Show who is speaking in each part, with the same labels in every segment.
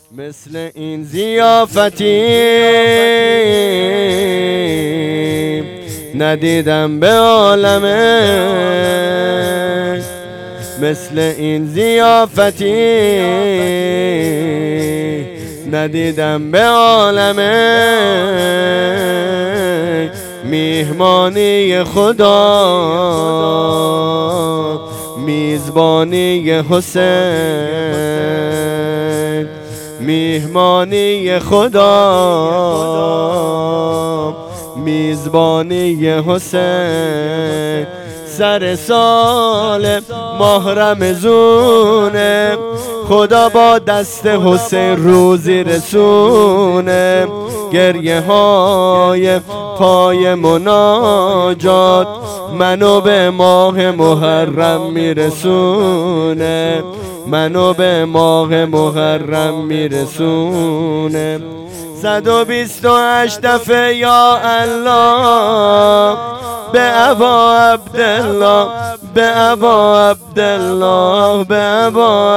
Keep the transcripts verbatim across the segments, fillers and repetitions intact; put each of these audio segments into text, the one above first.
Speaker 1: مثل این ضیافتی ندیدم به عالمه، مثل این ضیافتی ندیدم به عالمه. میهمانی خدا، میزبانی حسین، میهمانی خدا، میزبانی حسین. سر سال ماه رمضونه، خدا با دست حسین روزی رسونه. گریه های پای مناجات منو به ماه محرم میرسونه، منو به ماه محرم میرسونه. صد و بیست و هشت دفعه یا الله به ابا عبدالله، به ابا عبدالله، به ابا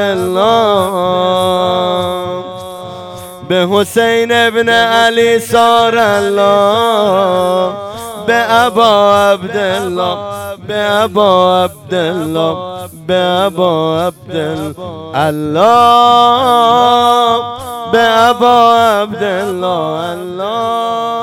Speaker 1: عبدالله. به حسین ابن علی سار الله، به ابا عبدالله، به ابا عبدالله، به ابا عبدالله، به ابا عبدالله الله.